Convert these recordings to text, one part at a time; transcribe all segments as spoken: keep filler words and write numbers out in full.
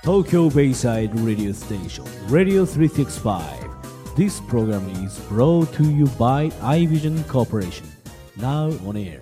Tokyo Bayside Radio Station, Radio three sixty-five. This program is brought to you by iVision Corporation. Now on air.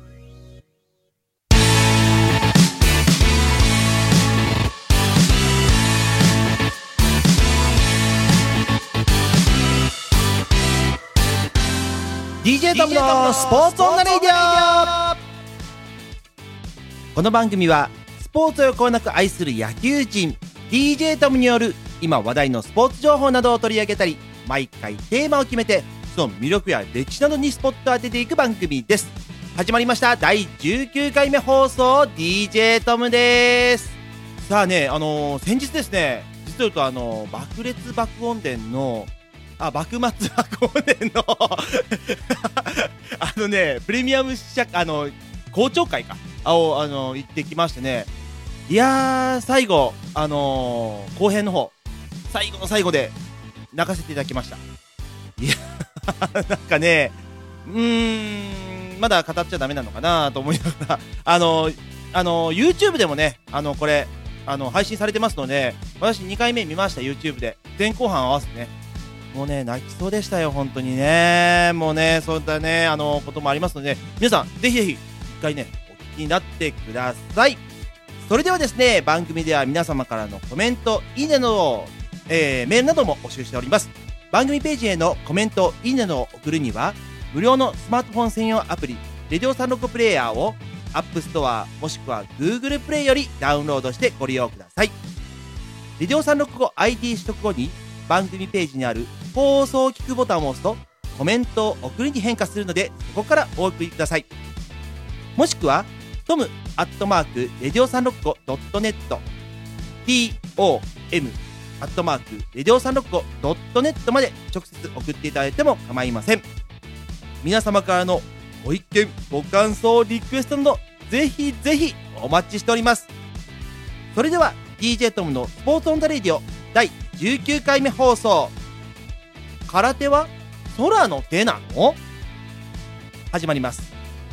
ディージェー トムのスポーツオンザレディオ。この番組はスポーツをこよなく愛する野球人 ディージェー トムによる今話題のスポーツ情報などを取り上げたり、毎回テーマを決めてその魅力や歴史などにスポットを当てていく番組です。始まりましただいじゅうきゅうかいめ放送 ディージェー トムです。さあね、あのー、先日ですね、実を言うとあのー、爆裂爆音伝のあ、幕末爆音伝のあのね、プレミアム試写あの公聴会かをあの行ってきましてね、いやー最後あのー、後編の方最後の最後で泣かせていただきました。いやなんかね、うーんまだ語っちゃダメなのかなと思いながらあのあの YouTube でもね、あのこれあの配信されてますので、私にかいめ見ました。 YouTube で前後半合わせてね、もうね泣きそうでしたよ本当にね。もうねそういったねあのこともありますので、皆さんぜひぜひ一回ねお聞きになってください。それではですね、番組では皆様からのコメント、いいねなど、えー、メールなども募集しております。番組ページへのコメント、いいねなどを送るには無料のスマートフォン専用アプリレディオさんじゅうろくプレイヤーを App Store もしくは Google プレイよりダウンロードしてご利用ください。レディオさんじゅうろく アイディー 取得後に番組ページにある放送を聞くボタンを押すとコメントを送るに変化するので、そこからお送りください。もしくはトムアットマークレディオさんじゅうろくドットネット トムアットマークレディオさんじゅうろくドットネットまで直接送っていただいても構いません。皆様からのご意見ご感想リクエストなどぜひぜひお待ちしております。それでは ディージェー トムのスポーツオンザレディオだいじゅうきゅうかいめ放送、空手は空の手なの？始まります。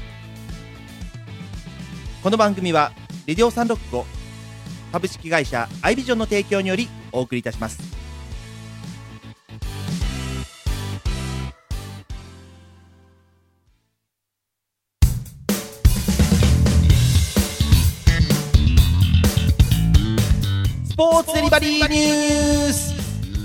この番組はレディオさんじゅうろくご株式会社アイビジョンの提供によりお送りいたします。スポーツデリバリーニュース。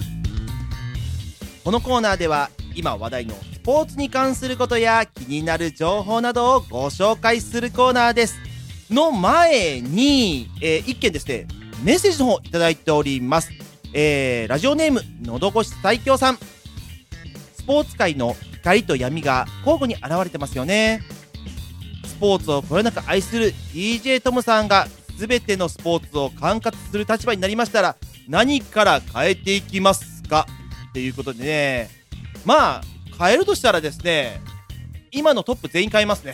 このコーナーでは今話題のスポーツに関することや気になる情報などをご紹介するコーナーです。の前に、えー、一件ですねメッセージの方いただいております。えー、ラジオネームのどごし最強さん。スポーツ界の光と闇が交互に現れてますよね。スポーツをこよなく愛する ディージェー トムさんが全てのスポーツを管轄する立場になりましたら何から変えていきますかっていうことでね、まあ変えるとしたらですね、今のトップ全員変えますね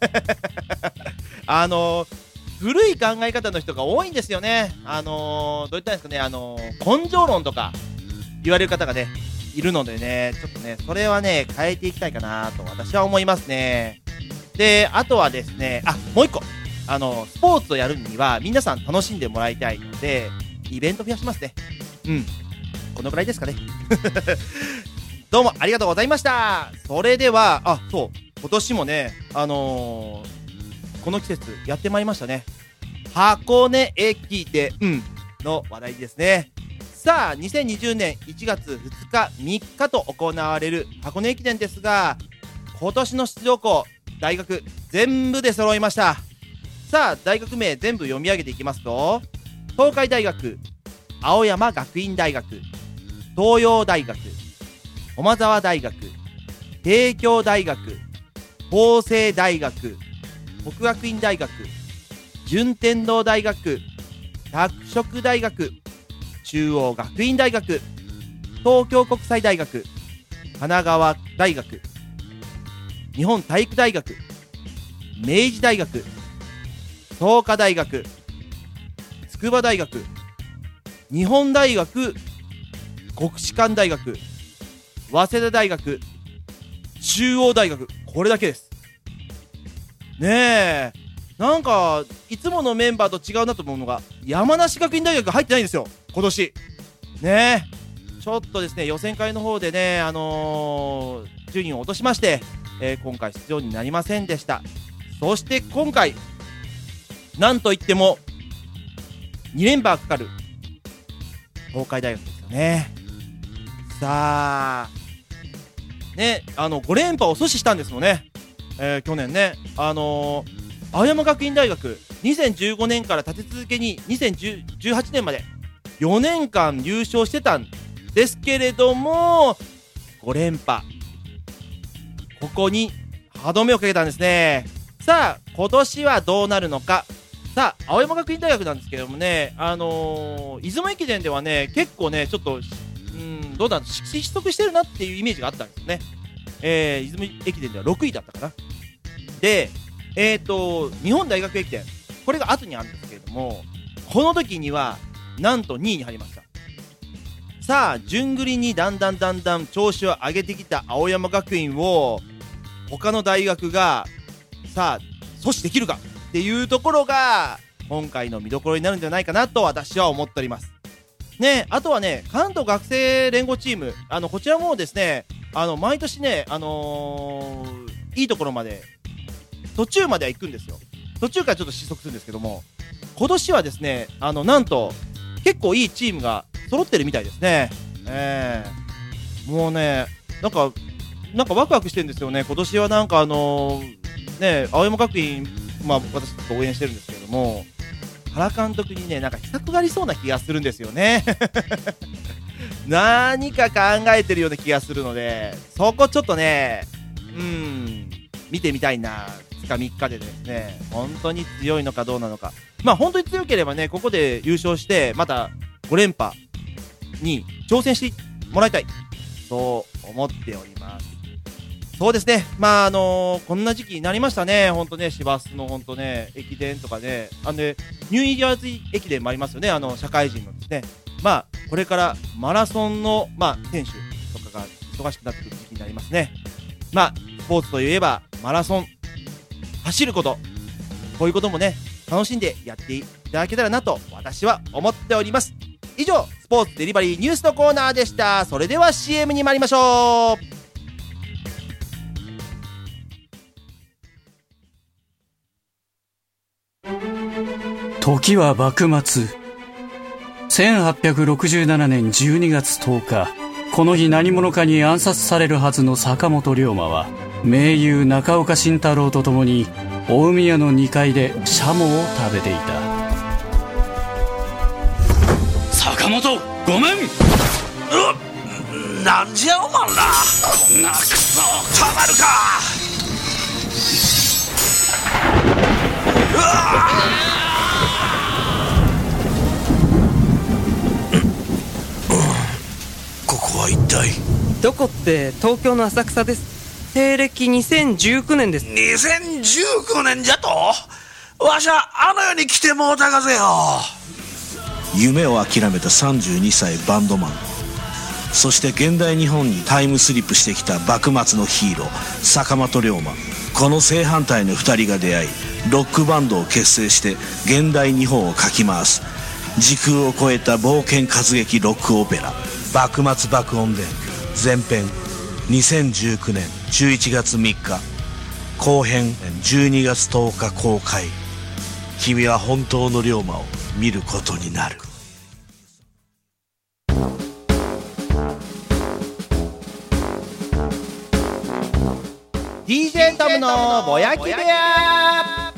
あのー、古い考え方の人が多いんですよね。あのー、どういったんですかね、あのー、根性論とか言われる方がねいるのでね、ちょっとねそれはね変えていきたいかなと私は思いますね。であとはですね、あもう一個、あのスポーツをやるには皆さん楽しんでもらいたいのでイベント増やしますね。うんこのくらいですかねどうもありがとうございました。それではあそう今年もねあのーこの季節やってまいりましたね。箱根駅伝の話題ですね。さあにせんにじゅうねんいちがつふつかみっかと行われる箱根駅伝ですが、今年の出場校大学全部で揃いました。さあ大学名全部読み上げていきますと、東海大学、青山学院大学、東洋大学、駒澤大学、帝京大学、法政大学、國學院大学、順天堂大学、拓殖大学、中央学院大学、東京国際大学、神奈川大学、日本体育大学、明治大学、創価大学、筑波大学、日本大学、国士舘大学、早稲田大学、中央大学、これだけですね。えなんかいつものメンバーと違うなと思うのが、山梨学院大学入ってないんですよ今年ね。ちょっとですね予選会の方でね、あのー、順位を落としまして、えー、今回出場になりませんでした。そして今回なんといってもに連覇がかかる東海大学ですよね。さあね、あのご連覇を阻止したんですもんね、えー、去年ね。あのー、青山学院大学にせんじゅうごねんから立て続けににせんじゅうはちねんまでよねんかん優勝してたんですけれども、ご連覇、ここに歯止めをかけたんですね。さあ今年はどうなるのか。さあ青山学院大学なんですけどもね、あのー、出雲駅伝ではね結構ねちょっとうんどうだ失速してるなっていうイメージがあったんですよね。えー、出雲駅伝ではろくいだったかな。でえーと日本大学駅伝、これが後にあるんですけれども、この時にはなんとにいに入りました。さあ順繰りにだんだんだんだん調子を上げてきた青山学院を他の大学がさあ阻止できるかっていうところが今回の見どころになるんじゃないかなと私は思っておりますね。あとはね関東学生連合チーム、あのこちらもですね、あの毎年ね、あのー、いいところまで途中までは行くんですよ。途中からちょっと失速するんですけども、今年はですね、あのなんと結構いいチームが揃ってるみたいですね。えー、もうねなんかなんかワクワクしてるんですよね。今年はなんかあのー、ね青山学院、まあ私ちょっと応援してるんですけれども、原監督にねなんか秘策がありそうな気がするんですよね何か考えてるような気がするので、そこちょっとねうん見てみたいな。ふつかみっかでですね本当に強いのかどうなのか。まあ本当に強ければねここで優勝してまたご連覇に挑戦してもらいたい、そう思っております。そうですね、まああのー、こんな時期になりましたね。本当ね市バスの本当ね駅伝とかね、あのねニューイヤーズ駅伝もありますよね。あの社会人のですね、まあこれからマラソンのまあ選手とかが忙しくなってくる時期になりますね。まあスポーツといえばマラソン、走ること、こういうこともね楽しんでやっていただけたらなと私は思っております。以上スポーツデリバリーニュースのコーナーでした。それでは シーエム に参りましょう。 時は幕末。せんはっぴゃくろくじゅうななねんじゅうにがつとおか、この日何者かに暗殺されるはずの坂本龍馬は盟友中岡慎太郎と共に大宮のにかいでシャモを食べていた。坂本ごめん。 うなんじゃおまんら、こんなクソたまるか。うわここは一体どこって？東京の浅草です。西暦にせんじゅうきゅうねんです。 にせんじゅうきゅうねんじゃと？わしゃあの世に来てもうたがぜよ。夢を諦めたさんじゅうにさいバンドマン、そして現代日本にタイムスリップしてきた幕末のヒーロー坂本龍馬。この正反対のふたりが出会いロックバンドを結成して現代日本をかき回す時空を超えた冒険活劇ロックオペラ幕末爆音伝前編にせんじゅうきゅうねんじゅういちがつみっか、後編じゅうにがつとおか公開。君は本当の龍馬を見ることになる。 ディージェー トムのぼやき部屋。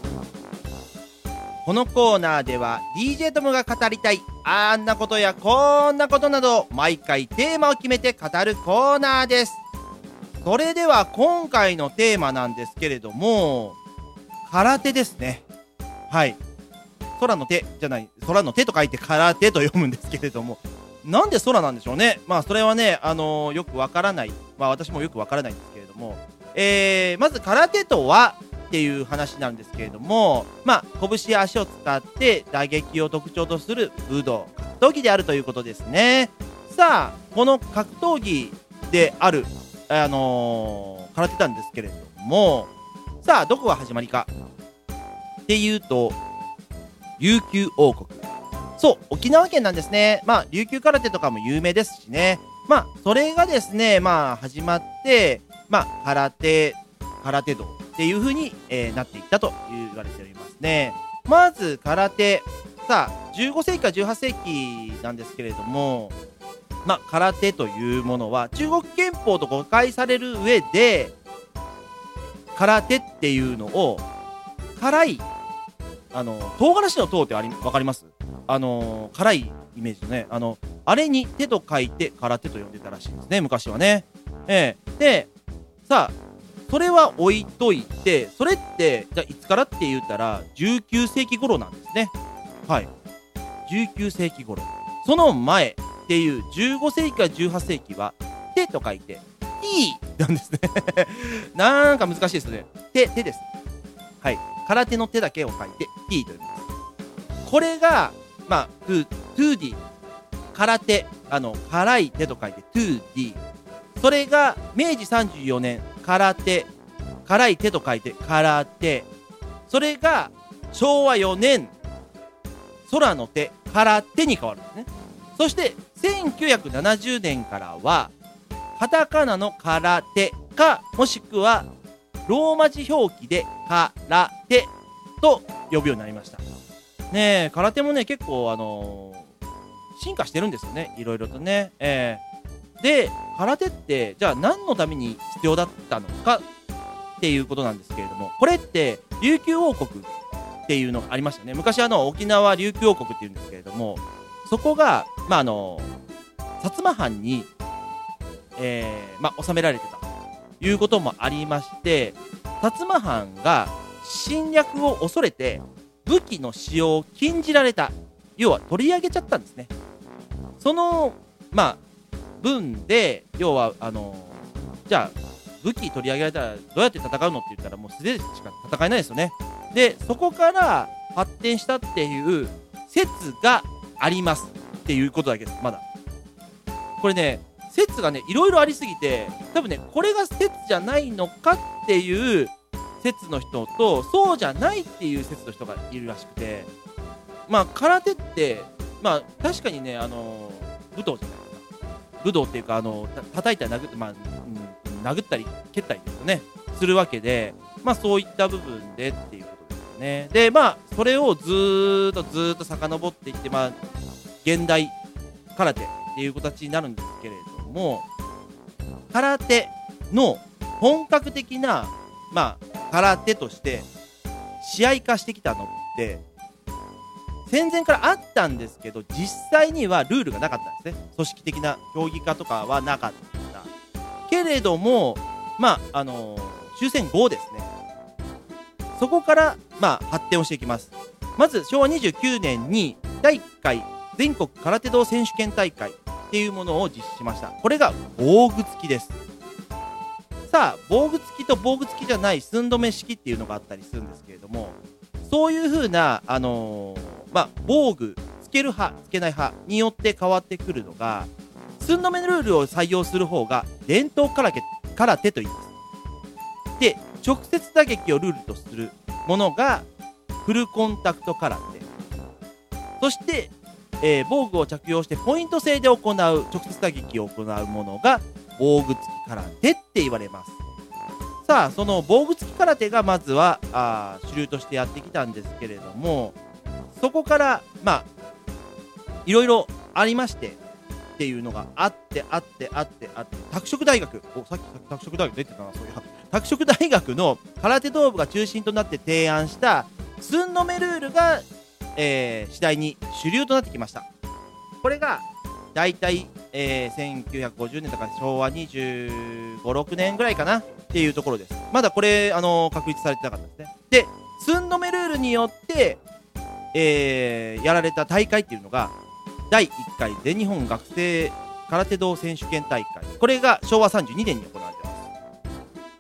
このコーナーでは ディージェー トムが語りたいあんなことやこんなことなど毎回テーマを決めて語るコーナーです。それでは今回のテーマなんですけれども、空手ですね。はい、空の手じゃない、空の手と書いて空手と読むんですけれども、なんで空なんでしょうね。まあそれはね、あのー、よくわからない、まあ私もよくわからないんですけれども、えー、まず空手とはっていう話なんですけれども、まあ拳や足を使って打撃を特徴とする武道格闘技であるということですね。さあこの格闘技であるあのー、空手なんですけれども、さあどこが始まりか。 っていうと琉球王国、そう沖縄県なんですね。まあ琉球空手とかも有名ですしね。まあそれがですね、まあ始まってまあ空手空手道っていう風に、えー、なっていったと言われておりますね。まず空手、さあじゅうごせいきからじゅうはっせいきなんですけれども、まあ空手というものは中国憲法と誤解される上で、空手っていうのを辛いあの唐辛子の唐ってあり分かります？あの辛いイメージのね、あのあれに手と書いて空手と呼んでたらしいんですね、昔はね。えー、でさあそれは置いといて、それってじゃあいつからって言ったらじゅうきゅうせいき頃なんですね。はい、じゅうきゅうせいき頃。その前っていうじゅうごせいきからじゅうはっせいきは手と書いて T なんですねなんか難しいですね。手手です。はい、空手の手だけを書いて T と呼びます。これがまあ ツーディー 空手、あの辛い手と書いて ツーディー、 それがめいじさんじゅうよねん空手、辛い手と書いて空手、それがしょうわよねん空の手空手に変わるんですね。そしてせんきゅうひゃくななじゅうねんからはカタカナの空手か、もしくはローマ字表記で空手と呼ぶようになりましたね。え空手もね結構あのー、進化してるんですよね、いろいろとね。えー、で空手ってじゃあ何のために必要だったのかっていうことなんですけれども、これって琉球王国っていうのがありましたね。昔あの沖縄琉球王国っていうんですけれども、そこがまああの薩摩藩に、えー、まあ治められてたということもありまして、薩摩藩が侵略を恐れて武器の使用を禁じられた、要は取り上げちゃったんですね。そのまあ分で要はあのじゃあ武器取り上げられたらどうやって戦うのって言ったらもう素手でしか戦えないですよね。でそこから発展したっていう説がありますっていうことだけです。まだこれね説がねいろいろありすぎて、多分ねこれが説じゃないのかっていう説の人とそうじゃないっていう説の人がいるらしくて、まあ空手ってまあ確かにねあの武道じゃないですか。武道っていうかあのた叩いたり殴って、まあ、うん、殴ったり蹴ったりですよねするわけで、まあそういった部分でっていうことですよね。でまあそれをずーっとずーっと遡っていって、まあ現代空手っていう形になるんですけれども、空手の本格的なまあ空手として試合化してきたのって戦前からあったんですけど、実際にはルールがなかったんですね。組織的な競技化とかはなかったけれども、まああのー、終戦後ですね、そこからまあ発展をしていきます。まずしょうわにじゅうきゅうねんにだいいっかい全国空手道選手権大会っていうものを実施しました。これが防具付きです。さあ防具付きと防具付きじゃない寸止め式っていうのがあったりするんですけれども、そういう風なあのー、まあ防具つける派つけない派によって変わってくるのが、寸止めルールを採用する方が伝統空手空手と言います。で直接打撃をルールとするものがフルコンタクト空手、そしてえー、防具を着用してポイント制で行う直接打撃を行うものが防具付き空手って言われます。さあその防具付き空手がまずはあ主流としてやってきたんですけれども、そこからまあいろいろありましてっていうのがあってあってあってあって拓殖大学、おさっき拓殖大学出てたな、そういや拓殖大学の空手道部が中心となって提案した寸止めルールがえー、次第に主流となってきました。これがだいたい、えー、せんきゅうひゃくごじゅうねんとかしょうわにじゅうご、ろくねんぐらいかなっていうところです。まだこれ、あのー、確立されてなかったですね。で寸止めルールによって、えー、やられた大会っていうのがだいいっかい全日本学生空手道選手権大会、これがしょうわさんじゅうにねんに行われています。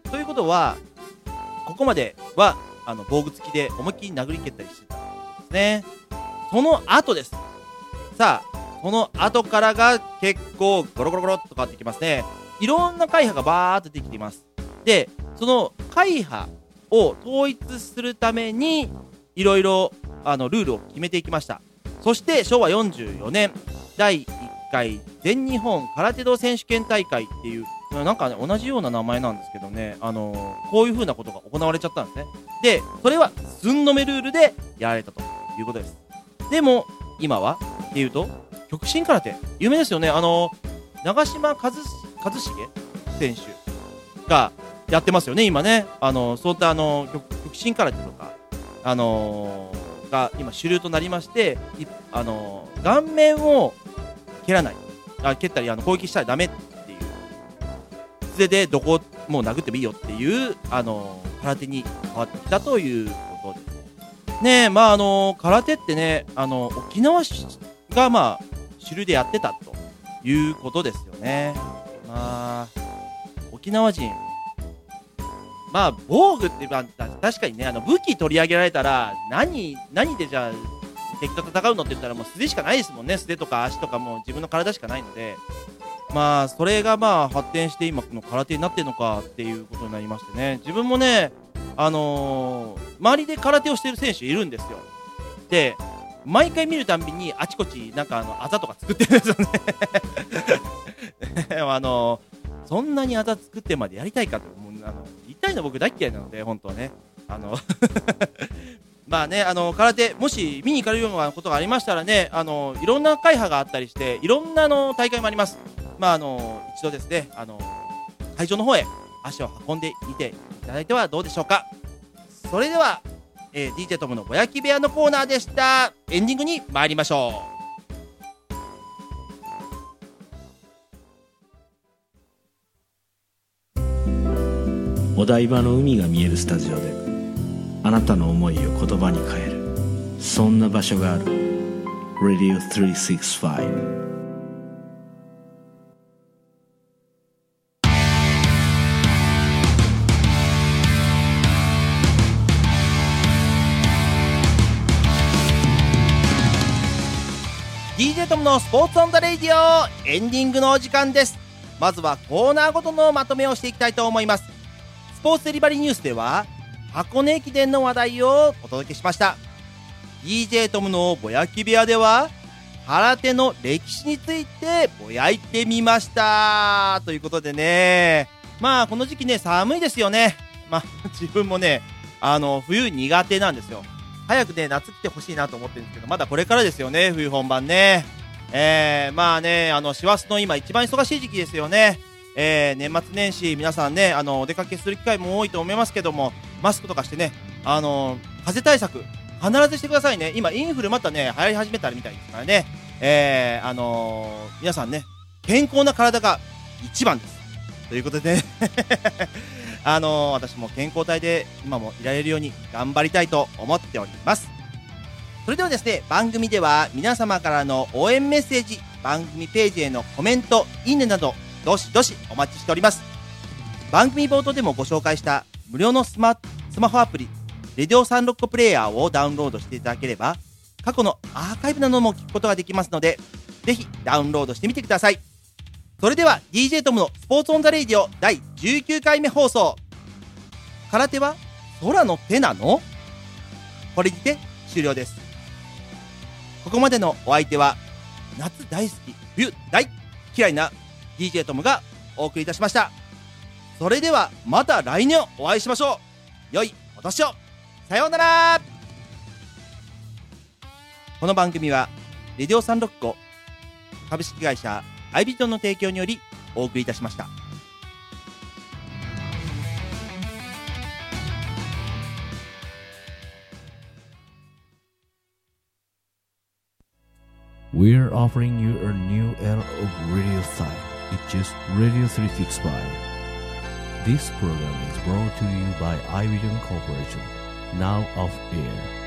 ということはここまではあの防具付きで思いっきり殴り蹴ったりしてたね。その後です。さあその後からが結構ゴロゴロゴロっと変わってきますね。いろんな会派がバーっとできています。でその会派を統一するためにいろいろあのルールを決めていきました。そしてしょうわよんじゅうよねんだいいっかい全日本空手道選手権大会っていう、なんかね同じような名前なんですけどね、あのー、こういう風なことが行われちゃったんですね。でそれは寸止めルールでやられたということです。でも今はっていうと極真空手有名ですよね。あのー、長嶋一茂選手がやってますよね今ね。あのー、そういったあのー、極, 極真空手とかあのー、が今主流となりまして、あのー、顔面を蹴らない、あ蹴ったりあの攻撃したらダメっていう、素手でどこもう殴ってもいいよっていうあのー、空手に変わってきたということですね。えまああのー、空手ってね、あのー、沖縄がまあ主流でやってたということですよね。まあ沖縄人、まあ防具って、まあ、確かにね、あの武器取り上げられたら何何でじゃあ敵と戦うのって言ったらもう素手しかないですもんね。素手とか足とかも自分の体しかないので、まあそれがまあ発展して今この空手になってるのかっていうことになりましてね。自分もね、あのー、周りで空手をしてる選手いるんですよ。で毎回見るたんびにあちこちなんかあのあざとか作ってるんですよねあのー、そんなにあざ作ってまでやりたいかと思う。あの痛いの僕大嫌いなので本当はね、あのまあね、あの空手もし見に行かれるようなことがありましたらね、あのいろんな会派があったりしていろんなの大会もあります。まああの一度ですね、あの会場の方へ足を運んでみていただいてはどうでしょうか。それでは、えー、ディージェー トムのぼやき部屋のコーナーでした。エンディングに参りましょう。 お台場の海が見えるスタジオであなたの思いを言葉に変える、そんな場所がある。 ラジオさんびゃくろくじゅうご。 ディージェー トムのスポーツオンザレイディオエンディングのお時間です。まずはコーナーごとのまとめをしていきたいと思います。スポーツデリバリーニュースでは箱根駅伝の話題をお届けしました。 ディージェー トムのぼやき部屋では空手の歴史についてぼやいてみましたということでね、まあこの時期ね寒いですよね。まあ自分もねあの冬苦手なんですよ。早くね夏来てほしいなと思ってるんですけど、まだこれからですよね、冬本番ね。えー、まあね、あの師走の今一番忙しい時期ですよね。えー、年末年始皆さんね、あのお出かけする機会も多いと思いますけども、マスクとかしてね、あの風邪対策必ずしてくださいね。今インフルまたね流行り始めたみたいですからね。えー、あのー、皆さんね健康な体が一番ですということでねあのー、私も健康体で今もいられるように頑張りたいと思っております。それではですね、番組では皆様からの応援メッセージ、番組ページへのコメント、いいねなどどしどしお待ちしております。番組冒頭でもご紹介した無料のスマ、スマホアプリレディオさんじゅうろくプレイヤーをダウンロードしていただければ過去のアーカイブなども聞くことができますので、ぜひダウンロードしてみてください。それでは ディージェー トムのスポーツオンザレイディオだいじゅうきゅうかいめ放送、空手は空の手なの？これにて終了です。ここまでのお相手は夏大好き冬大嫌いな ディージェー トムがお送りいたしました。それではまた来年お会いしましょう。良いお年を。さようなら。この番組はレディオさんびゃくろくじゅうご株式会社アイビジョンの提供によりお送りいたしました。 We're offering you a new era of radio style. It's just Radio three sixty-five. This program is brought to you by iVision Corporation. Now off air.